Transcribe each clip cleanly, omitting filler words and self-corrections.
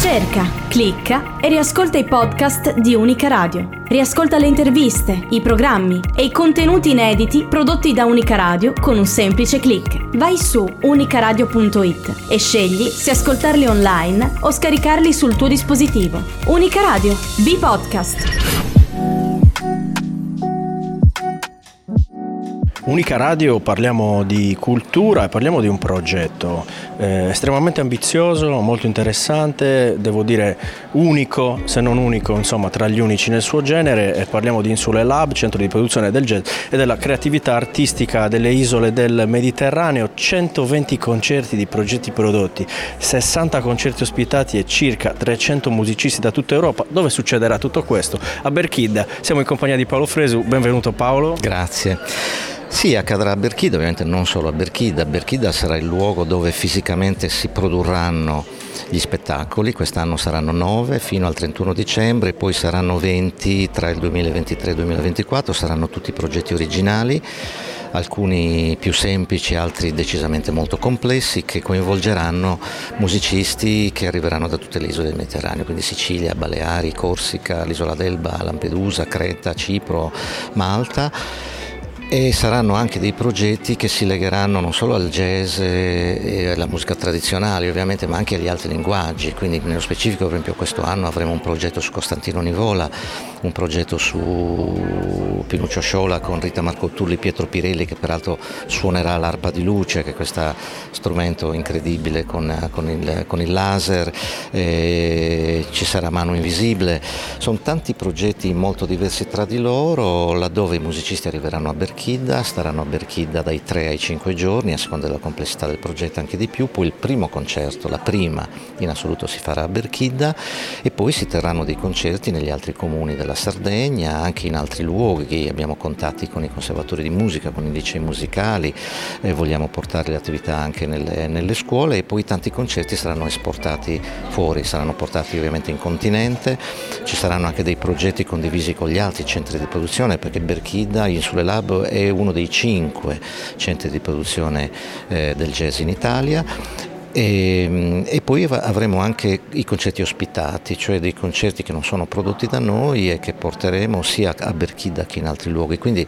Cerca, clicca e riascolta i podcast di Unica Radio. Riascolta le interviste, i programmi e i contenuti inediti prodotti da Unica Radio con un semplice click. Vai su unicaradio.it e scegli se ascoltarli online o scaricarli sul tuo dispositivo. Unica Radio, B-Podcast. Unica Radio, parliamo di cultura e parliamo di un progetto estremamente ambizioso, molto interessante, devo dire unico, se non unico, insomma tra gli unici nel suo genere, e parliamo di Insule Lab, centro di produzione del jazz e della creatività artistica delle isole del Mediterraneo, 120 concerti di progetti prodotti, 60 concerti ospitati e circa 300 musicisti da tutta Europa. Dove succederà tutto questo? A Berchidda. Siamo in compagnia di Paolo Fresu, benvenuto Paolo. Grazie. Sì, accadrà a Berchidda, ovviamente non solo a Berchidda. Berchidda sarà il luogo dove fisicamente si produrranno gli spettacoli. Quest'anno saranno 9 fino al 31 dicembre, poi saranno 20 tra il 2023 e il 2024, saranno tutti progetti originali, alcuni più semplici, altri decisamente molto complessi, che coinvolgeranno musicisti che arriveranno da tutte le isole del Mediterraneo, quindi Sicilia, Baleari, Corsica, l'isola d'Elba, Lampedusa, Creta, Cipro, Malta. E saranno anche dei progetti che si legheranno non solo al jazz e alla musica tradizionale ovviamente, ma anche agli altri linguaggi. Quindi nello specifico, per esempio, questo anno avremo un progetto su Costantino Nivola, un progetto su Pinuccio Sciola con Rita Marcottulli, Pietro Pirelli, che peraltro suonerà l'arpa di luce, che è questo strumento incredibile con il laser, ci sarà Mano Invisibile. Sono tanti progetti molto diversi tra di loro, laddove i musicisti arriveranno a Berchidda, staranno a Berchidda dai 3 ai 5 giorni, a seconda della complessità del progetto anche di più. Poi il primo concerto, la prima in assoluto, si farà a Berchidda, e poi si terranno dei concerti negli altri comuni della Sardegna, anche in altri luoghi. Abbiamo contatti con i conservatori di musica, con i licei musicali, vogliamo portare le attività anche nelle scuole, e poi tanti concerti saranno esportati fuori, saranno portati ovviamente in continente. Ci saranno anche dei progetti condivisi con gli altri centri di produzione, perché Berchidda, Insule Lab, è uno dei 5 centri di produzione del jazz in Italia. E poi avremo anche i concerti ospitati, cioè dei concerti che non sono prodotti da noi e che porteremo sia a Berchidda che in altri luoghi. Quindi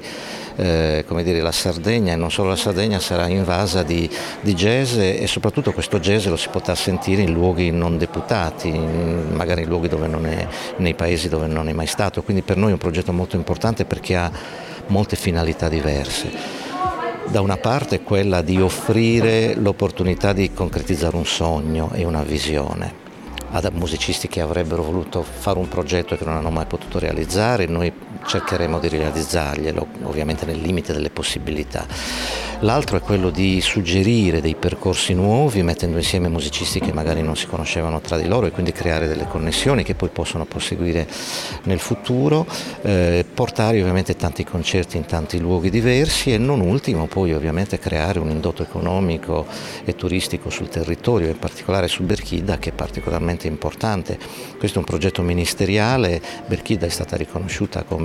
la Sardegna, e non solo la Sardegna, sarà invasa di jazz, e soprattutto questo jazz lo si potrà sentire in luoghi non deputati, magari in luoghi nei paesi dove non è mai stato. Quindi per noi è un progetto molto importante, perché ha molte finalità diverse. Da una parte quella di offrire l'opportunità di concretizzare un sogno e una visione ad musicisti che avrebbero voluto fare un progetto e che non hanno mai potuto realizzare. Noi cercheremo di realizzarglielo, ovviamente nel limite delle possibilità. L'altro è quello di suggerire dei percorsi nuovi, mettendo insieme musicisti che magari non si conoscevano tra di loro, e quindi creare delle connessioni che poi possono proseguire nel futuro, portare ovviamente tanti concerti in tanti luoghi diversi, e non ultimo poi ovviamente creare un indotto economico e turistico sul territorio, in particolare su Berchidda, che è particolarmente importante. Questo è un progetto ministeriale. Berchidda è stata riconosciuta come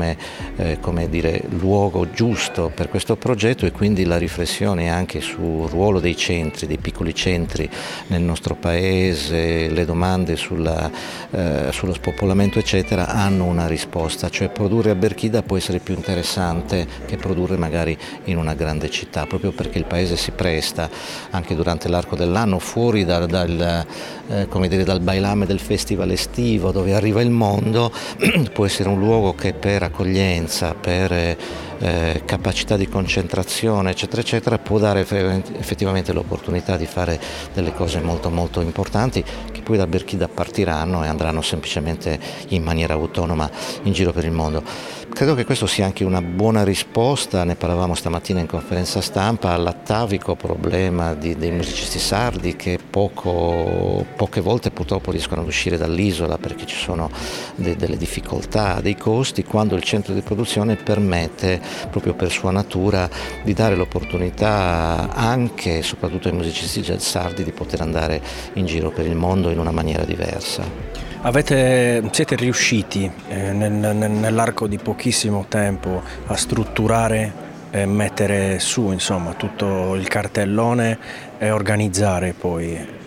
luogo giusto per questo progetto, e quindi la riflessione anche sul ruolo dei centri, dei piccoli centri nel nostro paese, le domande sullo spopolamento eccetera, hanno una risposta. Cioè, produrre a Berchidda può essere più interessante che produrre magari in una grande città, proprio perché il paese si presta anche durante l'arco dell'anno, fuori dal bailame del festival estivo dove arriva il mondo, può essere un luogo che per accoglienza, per capacità di concentrazione eccetera eccetera, può dare effettivamente l'opportunità di fare delle cose molto molto importanti, che poi da Berchidda partiranno e andranno semplicemente in maniera autonoma in giro per il mondo. Credo che questo sia anche una buona risposta, ne parlavamo stamattina in conferenza stampa, all'attavico problema dei musicisti sardi, che poche volte purtroppo riescono ad uscire dall'isola perché ci sono delle difficoltà, dei costi, quando il centro di produzione permette, proprio per sua natura, di dare l'opportunità anche e soprattutto ai musicisti jazz sardi di poter andare in giro per il mondo in una maniera diversa. Siete riusciti nell'arco di pochissimo tempo a strutturare e mettere su, insomma, tutto il cartellone e organizzare poi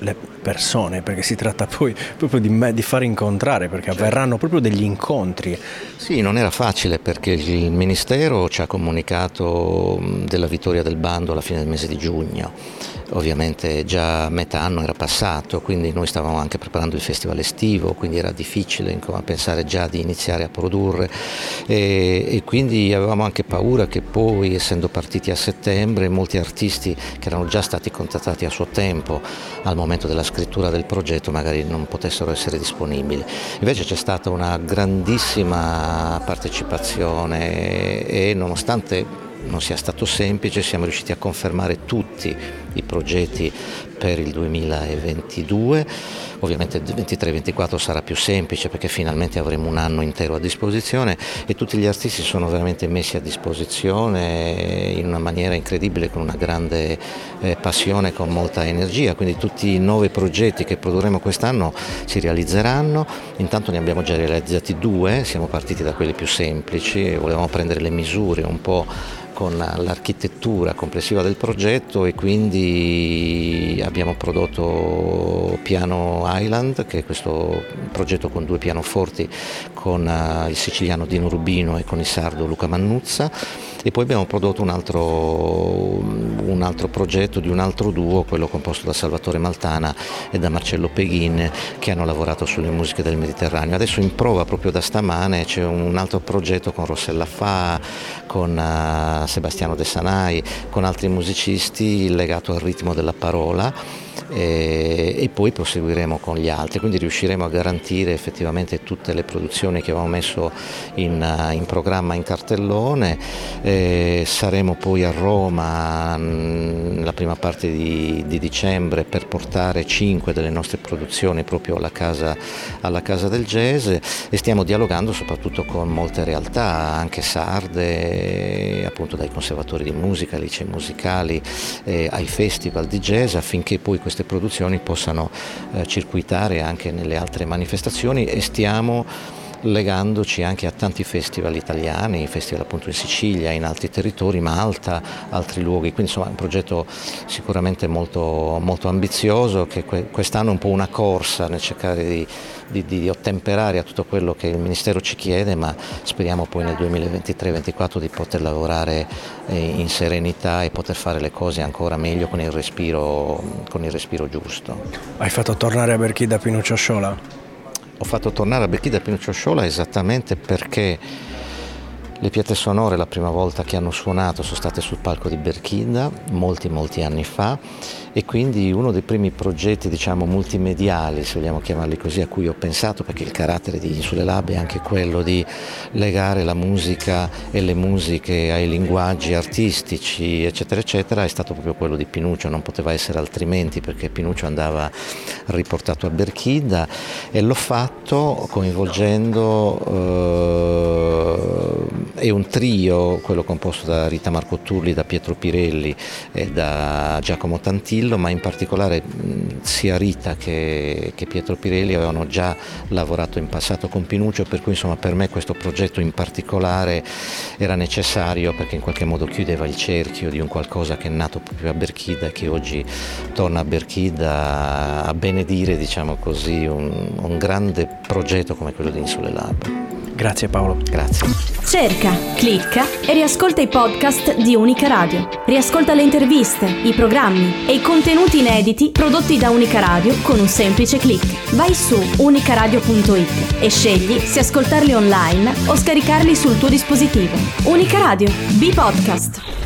persone, perché si tratta poi proprio di far incontrare, perché avverranno proprio degli incontri. Sì, non era facile perché il Ministero ci ha comunicato della vittoria del bando alla fine del mese di giugno. Ovviamente già metà anno era passato, quindi noi stavamo anche preparando il festival estivo, quindi era difficile pensare già di iniziare a produrre e quindi avevamo anche paura che poi, essendo partiti a settembre, molti artisti che erano già stati contattati a suo tempo al momento della scrittura del progetto magari non potessero essere disponibili. Invece c'è stata una grandissima partecipazione e nonostante non sia stato semplice, siamo riusciti a confermare tutti i progetti per il 2022. Ovviamente il 23-24 sarà più semplice perché finalmente avremo un anno intero a disposizione e tutti gli artisti sono veramente messi a disposizione in una maniera incredibile, con una grande passione, con molta energia, quindi tutti i 9 progetti che produrremo quest'anno si realizzeranno. Intanto ne abbiamo già realizzati 2, siamo partiti da quelli più semplici e volevamo prendere le misure un po' con l'architettura complessiva del progetto e quindi abbiamo prodotto Piano Island, che è questo progetto con 2 pianoforti con il siciliano Dino Rubino e con il sardo Luca Mannuzza, e poi abbiamo prodotto un altro progetto di un altro duo, quello composto da Salvatore Maltana e da Marcello Peghin, che hanno lavorato sulle musiche del Mediterraneo. Adesso in prova proprio da stamane c'è un altro progetto con Rossella Fa, con Sebastiano De Sanai, con altri musicisti legato al ritmo della parola e poi proseguiremo con gli altri, quindi riusciremo a garantire effettivamente tutte le produzioni che avevamo messo in programma, in cartellone. Saremo poi a Roma nella prima parte di dicembre per portare 5 delle nostre produzioni proprio alla Casa del Jazz e stiamo dialogando soprattutto con molte realtà, anche sarde, appunto dai conservatori di musica, licei musicali, ai festival di jazz, affinché poi queste produzioni possano circuitare anche nelle altre manifestazioni, e stiamo legandoci anche a tanti festival italiani, festival appunto in Sicilia, in altri territori, Malta, altri luoghi, quindi insomma è un progetto sicuramente molto, molto ambizioso, che quest'anno è un po' una corsa nel cercare di ottemperare a tutto quello che il Ministero ci chiede, ma speriamo poi nel 2023-2024 di poter lavorare in serenità e poter fare le cose ancora meglio con il respiro giusto. Hai fatto tornare a Berchida Pinuccio Sciola? Ho fatto tornare a Berchida Pinuccio Sciola esattamente perché le pietre sonore la prima volta che hanno suonato sono state sul palco di Berchida molti anni fa, e quindi uno dei primi progetti, diciamo, multimediali, se vogliamo chiamarli così, a cui ho pensato, perché il carattere di Insulelab è anche quello di legare la musica e le musiche ai linguaggi artistici eccetera eccetera, è stato proprio quello di Pinuccio, non poteva essere altrimenti perché Pinuccio andava riportato a Berchida, e l'ho fatto coinvolgendo è un trio, quello composto da Rita Marcotulli, da Pietro Pirelli e da Giacomo Tantillo, ma in particolare sia Rita che Pietro Pirelli avevano già lavorato in passato con Pinuccio, per cui insomma per me questo progetto in particolare era necessario, perché in qualche modo chiudeva il cerchio di un qualcosa che è nato proprio a Berchida e che oggi torna a Berchida a benedire, diciamo così, un grande progetto come quello di Insulelab. Grazie Paolo. Grazie. Cerca, clicca e riascolta i podcast di Unica Radio. Riascolta le interviste, i programmi e i contenuti inediti prodotti da Unica Radio con un semplice click. Vai su unicaradio.it e scegli se ascoltarli online o scaricarli sul tuo dispositivo. Unica Radio, B-Podcast.